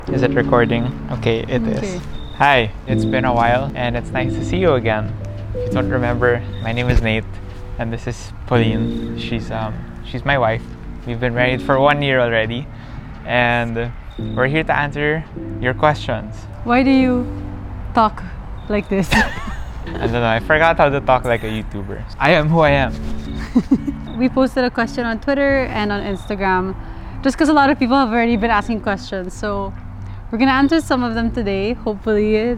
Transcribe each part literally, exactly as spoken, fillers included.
Is it recording? Okay, it Okay. is. Hi, it's been a while and it's nice to see you again. If you don't remember, my name is Nate and this is Pauline. She's um she's my wife. We've been married for one year already and we're here to answer your questions. Why do you talk like this? I don't know, I forgot how to talk like a YouTuber. I am who I am. We posted a question on Twitter and on Instagram just because a lot of people have already been asking questions. So we're gonna answer some of them today. Hopefully it,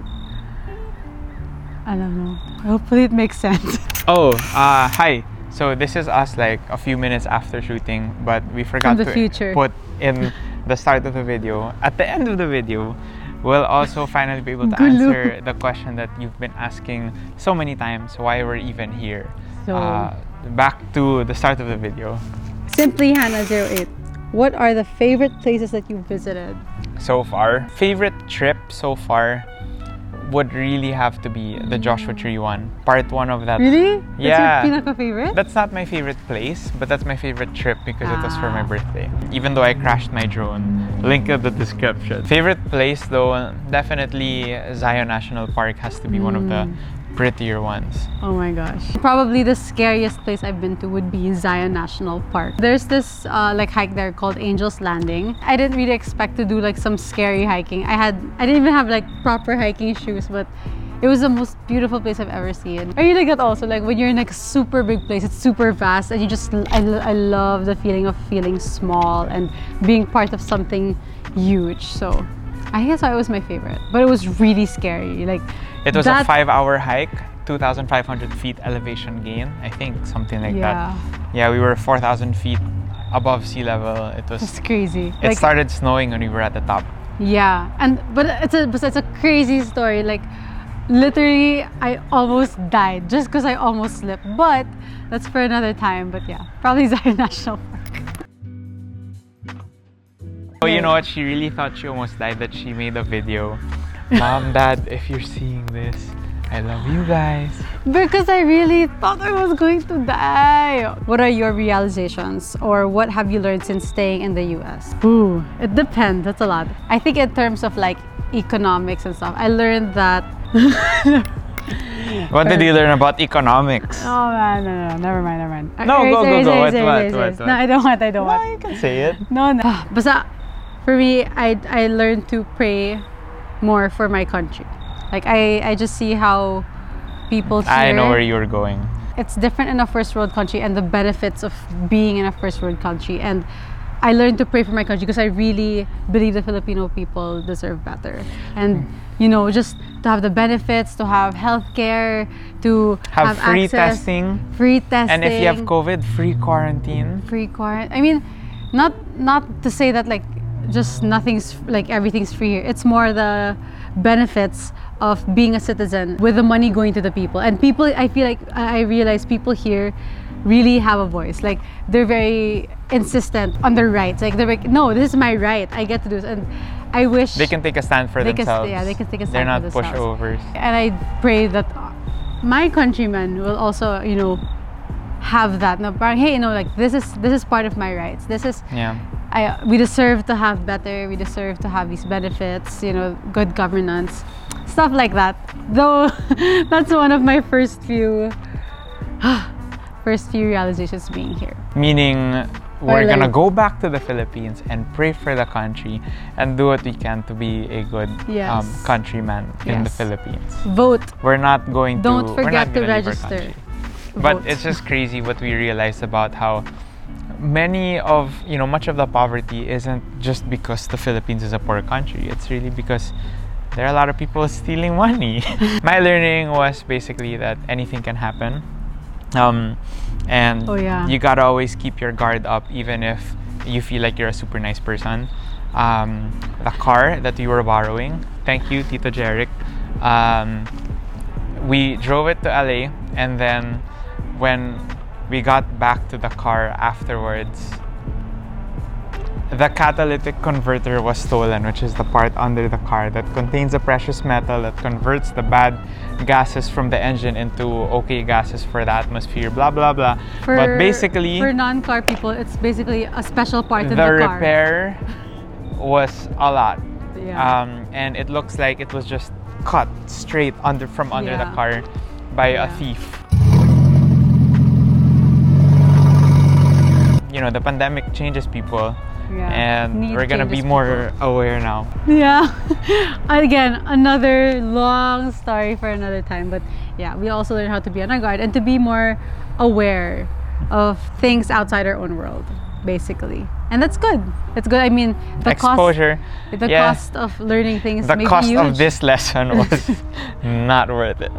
I don't know. Hopefully it makes sense. Oh, uh, hi. So this is us like a few minutes after shooting, but we forgot the to future. put in the start of the video. At the end of the video, we'll also finally be able to Gulo. answer the question that you've been asking so many times, why we're even here. So Uh, back to the start of the video. Simply Hannah zero eight. What are the favorite places that you visited? So far, favorite trip so far would really have to be the Joshua Tree one. Part one of that. Really? Yeah. That's your pinaka-favorite? That's not my favorite place, but that's my favorite trip because it was for my Ah. birthday. Even though I crashed my drone. Link in the description. Favorite place though, definitely Zion National Park has to be one of the prettier ones. Oh my gosh. Probably the scariest place I've been to would be Zion National Park. There's this uh, like hike there called Angel's Landing. I didn't really expect to do like some scary hiking. I had I didn't even have like proper hiking shoes, but it was the most beautiful place I've ever seen. Are you like that also? Like when you're in like a super big place, it's super vast and you just, I, I love the feeling of feeling small and being part of something huge. So I guess that was my favorite, but it was really scary. Like It was that, a five hour hike, two thousand five hundred feet elevation gain, I think, something like yeah, that. Yeah, we were four thousand feet above sea level. It was, it's crazy. it Like, started snowing when we were at the top. yeah, and but it's a but it's a crazy story. Like literally, I almost died just because I almost slipped. But that's for another time. But yeah, probably Zion National Park. Oh, you know what? She really thought she almost died that she made a video. Mom, Dad, if you're seeing this, I love you guys. Because I really thought I was going to die. What are your realizations or what have you learned since staying in the U S? Ooh, it depends. That's a lot. I think in terms of like economics and stuff, I learned that. What did you learn about economics? Oh man, no, no, no, never mind, never mind. No, Erase, go, go, erase, go. erase, What, erase, what, erase, what, erase. what? No, I don't want, I don't No, want. you can say it. No, no. Basta, for me, I, I learned to pray more for my country. Like, I, I just see how people here... I know where you're going. It's different in a first world country and the benefits of being in a first world country. And I learned to pray for my country because I really believe the Filipino people deserve better. And, you know, just to have the benefits, to have healthcare, to Have, have, free access, testing. free testing. And if you have COVID, free quarantine. free quarantine. I mean, not not to say that like just nothing's like everything's free here. It's more the benefits of being a citizen with the money going to the people. And people, I feel like I realize people here really have a voice. Like they're very insistent on their rights. Like they're like, no, this is my right. I get to do this. And I wish They can take a stand for they can, themselves. yeah, they can take a stand They're not for themselves. pushovers. And I pray that my countrymen will also, you know, have that. No, parang, hey, you know, like this is this is part of my rights. This is Yeah. I we deserve to have better. We deserve to have these benefits. You know, good governance, stuff like that. Though that's one of my first few first few realizations being here. Meaning, we're Or gonna like- go back to the Philippines and pray for the country and do what we can to be a good Yes. um, countryman in the Yes. Philippines. Vote. We're not going to. Don't we're not forget to gonna leave our register. country. But Vote. it's just crazy what we realized about how many of, you know, much of the poverty isn't just because the Philippines is a poor country. It's really because there are a lot of people stealing money. My learning was basically that anything can happen. Um, and Oh, yeah. you gotta always keep your guard up even if you feel like you're a super nice person. Um, the car that we were borrowing, thank you, Tito Jeric. Um, we drove it to L A and then when we got back to the car afterwards, the catalytic converter was stolen, which is the part under the car that contains a precious metal that converts the bad gases from the engine into okay gases for the atmosphere, blah blah blah. For, but basically, for non-car people, it's basically a special part in the the car. repair was a lot. Yeah. Um, and it looks like it was just cut straight under from under Yeah. the car by Yeah. a thief. You know, the pandemic changes people, Yeah. and Need we're gonna be changes more aware now. Yeah. Again, another long story for another time. But yeah, we also learn how to be on our guard and to be more aware of things outside our own world, basically. And that's good. It's good. I mean, the Exposure. cost, the yeah. cost of learning things The may cost be of huge. this lesson was not worth it.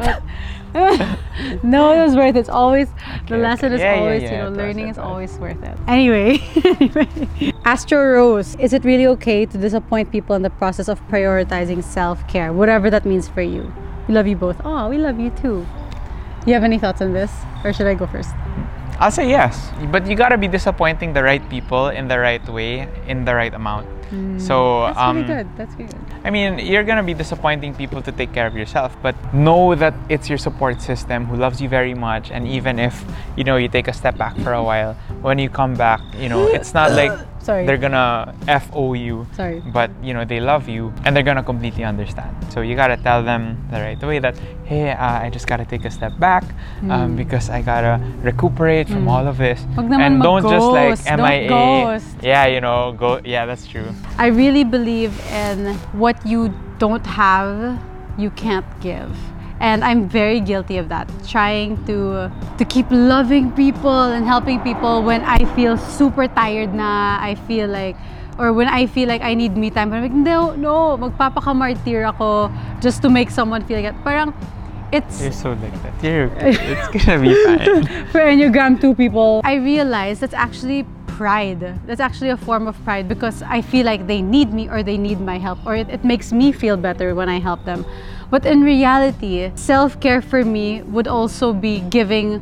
No, it was worth it. It's always the Okay, lesson okay. is Yeah, yeah, always, yeah, you know, it was, learning it is was. always worth it. Anyway, anyway. Astro Rose, is it really okay to disappoint people in the process of prioritizing self-care, whatever that means for you? We love you both. Oh, we love you too. You have any thoughts on this, or should I go first? I'll say yes, but you gotta be disappointing the right people in the right way, in the right amount. So That's um, really good. That's really good. I mean, you're gonna be disappointing people to take care of yourself, but know that it's your support system who loves you very much. And even if you know you take a step back for a while, when you come back, you know it's not like Sorry. they're gonna F O you, Sorry. but you know they love you and they're gonna completely understand. So you gotta tell them the right way that, hey, uh, I just gotta take a step back um, because I gotta recuperate from all of this. Wag naman And don't just like mag-ghost. M Don't I A. ghost. Yeah, you know, go. Yeah, that's true. I really believe in what you don't have, you can't give. And I'm very guilty of that. Trying to to keep loving people and helping people when I feel super tired na, I feel like, or when I feel like I need me time. But I'm like, no, no, magpapakamartir ako just to make someone feel like that. Parang, it's... You're so like that. You're, it's gonna be fine. For Enneagram two people, I realize that's actually pride. That's actually a form of pride because I feel like they need me or they need my help, or it, it makes me feel better when I help them. But in reality, self-care for me would also be giving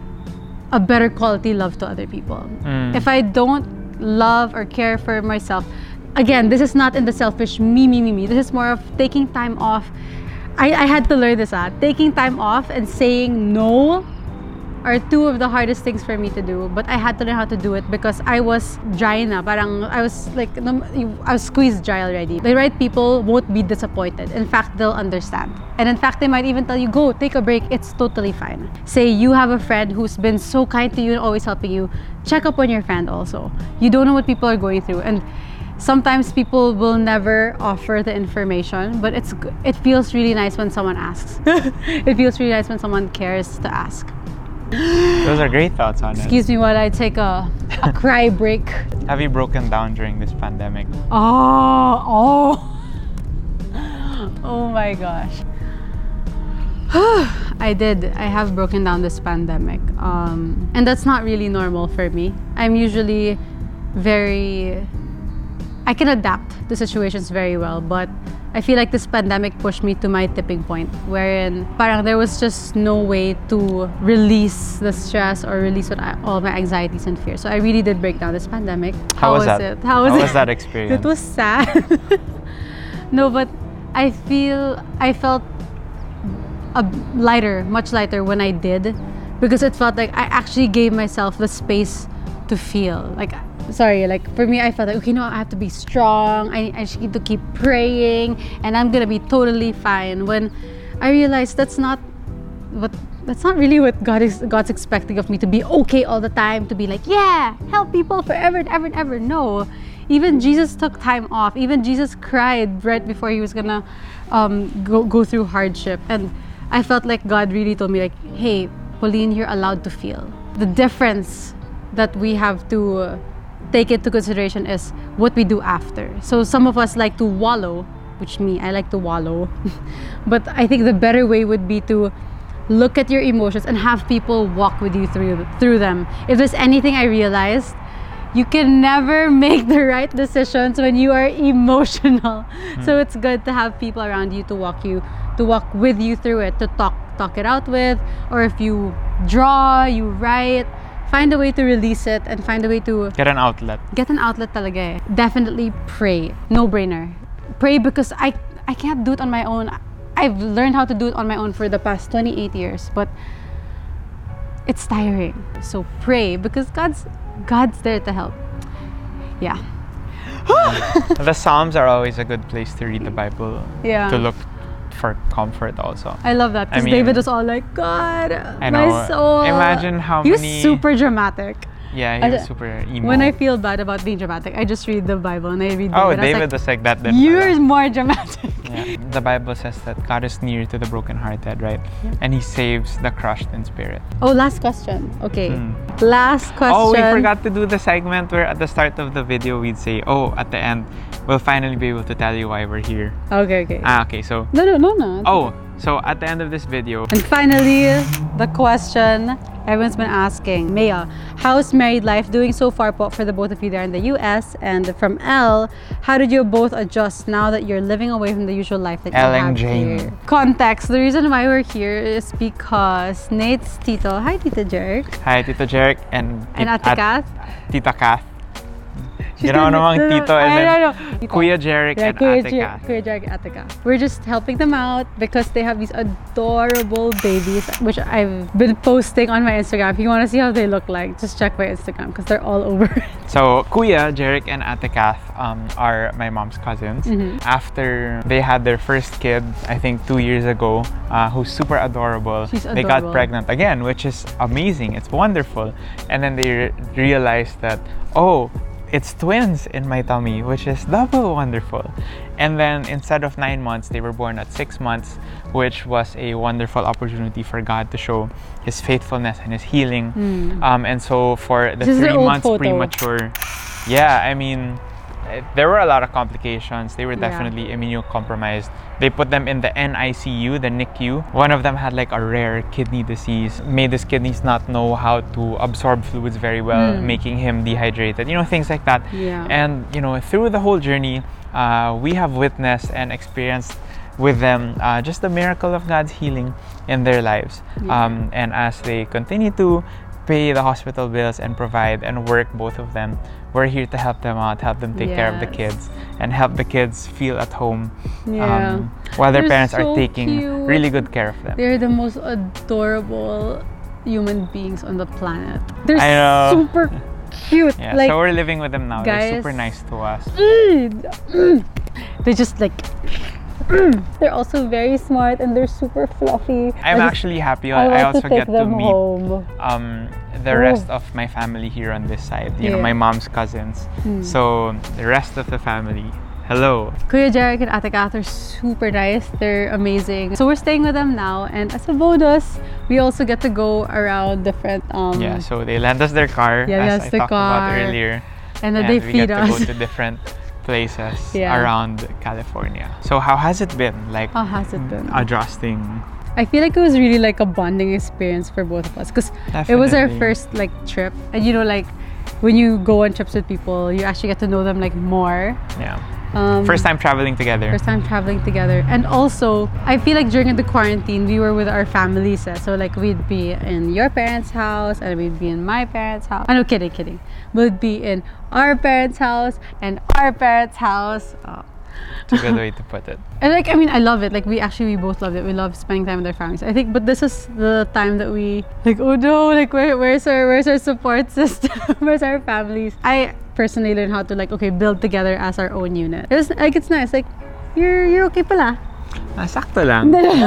a better quality love to other people. Mm. If I don't love or care for myself, again, this is not in the selfish me, me, me, me. This is more of taking time off. I, I had to learn this out. Taking time off and saying no are two of the hardest things for me to do, but I had to learn how to do it because I was dry na. Parang I was like, I was squeezed dry already. The right people won't be disappointed. In fact, they'll understand. And in fact, they might even tell you, go, take a break. It's totally fine. Say you have a friend who's been so kind to you and always helping you. Check up on your friend also. You don't know what people are going through. And sometimes people will never offer the information, but it's it feels really nice when someone asks. It feels really nice when someone cares to ask. Those are great thoughts on it. Excuse me while I take a, a cry break. Have you broken down during this pandemic? Oh, oh. Oh my gosh. I did. I have broken down this pandemic. Um, and that's not really normal for me. I'm usually very... I can adapt to situations very well, but I feel like this pandemic pushed me to my tipping point wherein parang there was just no way to release the stress or release what I, all my anxieties and fears. So I really did break down this pandemic. How, was, was that? it? How was, How it? was that experience? It was sad. No, but I feel I felt a lighter, much lighter when I did, because it felt like I actually gave myself the space to feel. Like, sorry, like for me, I felt like, okay, no, I have to be strong. I, I just need to keep praying, and I'm gonna be totally fine. When I realized that's not what that's not really what God is God's expecting of me, to be okay all the time, to be like, yeah, help people forever and ever and ever. No. Even Jesus took time off. Even Jesus cried right before he was gonna um, go, go through hardship. And I felt like God really told me, like, hey, Pauline, you're allowed to feel. The difference that we have to uh, take into consideration is what we do after. So some of us like to wallow, which me, I like to wallow. But I think the better way would be to look at your emotions and have people walk with you through through them. If there's anything I realized, you can never make the right decisions when you are emotional. Mm. So it's good to have people around you to walk you, to walk with you through it, to talk talk it out with. Or if you draw, you write, find a way to release it and find a way to get an outlet. Get an outlet talaga eh. Definitely pray. No brainer. Pray because I I can't do it on my own. I've learned how to do it on my own for the past twenty-eight years, but it's tiring. So pray because God's God's there to help. Yeah. The Psalms are always a good place to read the Bible. Yeah. To look for comfort also. I love that I because mean, David was all like, God, I know. my soul. Imagine how he was many. super dramatic. Yeah, he I- was super emo. When I feel bad about being dramatic, I just read the Bible and I read David. oh, I was David like, was like that. Then you're pala. more dramatic. Yeah. The Bible says that God is near to the brokenhearted, right? Yeah. And He saves the crushed in spirit. Oh, last question. Okay. Hmm. Last question. Oh, we forgot to do the segment where at the start of the video we'd say, oh, at the end, we'll finally be able to tell you why we're here. Okay, okay. Ah, okay, so... No, no, no, no. Oh, so at the end of this video... And finally, the question everyone's been asking. Maya, how's married life doing so far po for the both of you there in the U S? And from Elle, how did you both adjust now that you're living away from the usual life that you Elle and have Jane. here? Context, the reason why we're here is because Nate's Tito, hi Tito Jerk, Hi, Tito Jeric and... and Ate Kath. Tita Kath. She's Ginawa gonna- namang no, no, Tito and I then don't know. Tito. Kuya Jeric Yeah, and Kuya Ate Jer- Kath. Kuya Jerk and Ate Kath. We're just helping them out because they have these adorable babies, which I've been posting on my Instagram. If you want to see how they look like, just check my Instagram because they're all over it. So, Kuya, Jeric, and Ate Kath um, are my mom's cousins. Mhm. After they had their first kid, I think two years ago, uh, who's super adorable, She's they got adorable. pregnant again, which is amazing. It's wonderful. And then they re- realized that, oh, it's twins in my tummy, which is double wonderful. And then instead of nine months, they were born at six months, which was a wonderful opportunity for God to show His faithfulness and His healing. Mm. Um, and so for the This is their three old months photo. premature, yeah, I mean, eh, there were a lot of complications. They were Yeah. definitely immunocompromised. They put them in the N I C U, the N I C U. One of them had like a rare kidney disease, made his kidneys not know how to absorb fluids very well, Mm. making him dehydrated, you know, things like that. Yeah. And, you know, through the whole journey, uh, we have witnessed and experienced with them uh, just the miracle of God's healing in their lives. Yeah. Um, and as they continue to pay the hospital bills and provide and work, both of them, we're here to help them out, help them take care of the Yes. kids, and help the kids feel at home Yeah. um, while their They're parents are so taking cute. really good care of them. They're the most adorable human beings on the planet. They're I know. super cute. Yeah, like, so we're living with them now. They're guys- super nice to us. mm, mm. They just like. mm. They're also very smart and they're super fluffy. I'm I just- actually happy. I, I, want also to take get to them meet home. um, the Oh. rest of my family here on this side. You know, Yeah. my mom's cousins. Hmm. So the rest of the family, hello. Kuya Jarek and Ate Kath are super nice. They're amazing. So we're staying with them now, and as a bonus, we also get to go around different. Um, Yeah, so they lend us their car, Yeah, as yes, I the talked about car. earlier. and then and they we feed get us. to go to different places Yeah. around California. So how has it been? Like How has it been? adjusting? I feel like it was really like a bonding experience for both of us because it was our Definitely. first like trip, and you know, like when you go on trips with people, you actually get to know them like more. Yeah. Um, First time traveling together. First time traveling together. And also, I feel like during the quarantine, we were with our families. eh. So, like, we'd be in your parents' house and we'd be in my parents' house. Oh, no, kidding, kidding. We'd be in our parents' house and our parents' house. Oh. It's a good way to put it. And, like, I mean, I love it. Like, we actually, we both loved it. We love spending time with our families. I think, but this is the time that we, like, oh no, like, where, where's our, where's our support system? Where's our families? I personally learned how to, like, okay, build together as our own unit. It was, like, it's nice. Like, you're, you're okay pala. Ah, sakto lang.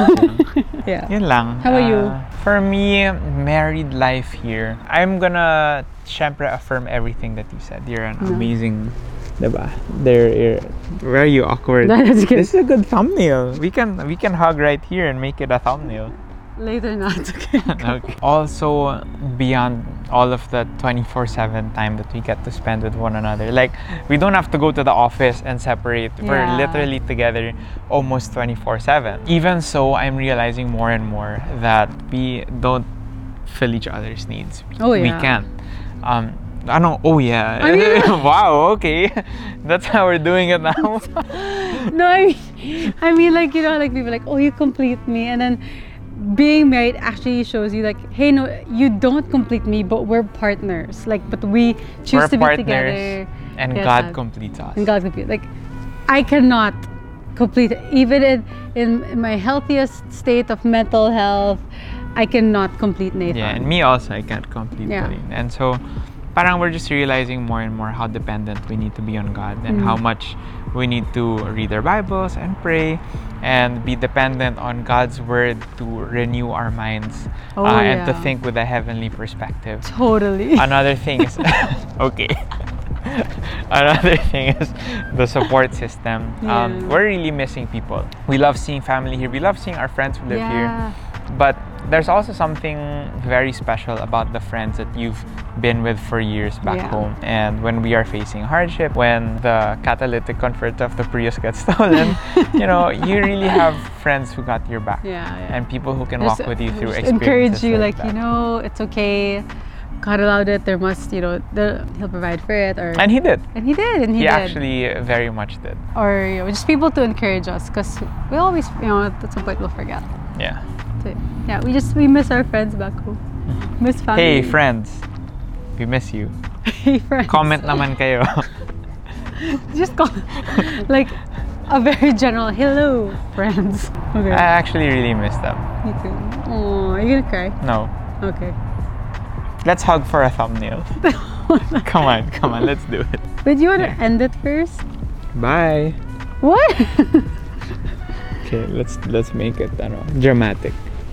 Yeah. Yun lang. How about you? Uh, For me, married life here, I'm gonna syempre affirm everything that you said. You're an No. amazing, diba? There, you're, where are you awkward? That's good. This is a good thumbnail. We can we can hug right here and make it a thumbnail. Later not. Okay. Okay. Also, beyond all of the twenty-four seven time that we get to spend with one another, like we don't have to go to the office and separate. We're Yeah. literally together almost twenty-four seven. Even so, I'm realizing more and more that we don't fill each other's needs. Oh, We yeah. can't. Um, I know. Oh yeah. I mean- Wow. Okay. That's how we're doing it now. No, I mean, I mean, like, you know, like people are like, oh, you complete me, and then being married actually shows you like, hey, no, you don't complete me, but we're partners. Like, but we choose We're to be partners, together. and Yes, God uh, completes us. And God complete. Like, I cannot complete even in, in in my healthiest state of mental health. I cannot complete Nathan. Yeah, and me also, I can't complete Yeah. Pauline. And so, parang we're just realizing more and more how dependent we need to be on God and how much we need to read our Bibles and pray and be dependent on God's word to renew our minds Oh, uh, and to yeah. think with a heavenly perspective. Totally. Another thing is okay. Another thing is the support system. Um, Yeah. we're really missing people. We love seeing family here. We love seeing our friends who live here. Yeah. But there's also something very special about the friends that you've been with for years back Yeah. home. And when we are facing hardship, when the catalytic converter of the Prius gets stolen, you know, you really have friends who got your back. Yeah, yeah. And people who can Just- walk with you through just experiences encourage you, like, that. you know, it's okay. God allowed it. There must, you know, the, He'll provide for it. Or And he did. and He did, and He, He did. actually very much did. Or you know, just people to encourage us, because we always, you know, at some point we'll forget. Yeah. So, yeah, we just we miss our friends back home. Miss family. Hey friends, we miss you. Hey friends. Comment naman kayo. Just call like a very general hello, friends. Okay. I actually really miss them. Me too. Oh, are you gonna cry? No. Okay. Let's hug for a thumbnail. Come on, come on, let's do it. But you wanna Yeah. end it first? Bye. What? Okay, let's let's make it ano, dramatic.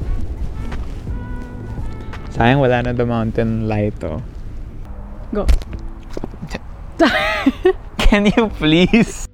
Sayang wala na the mountain light oh. Go. Can you please?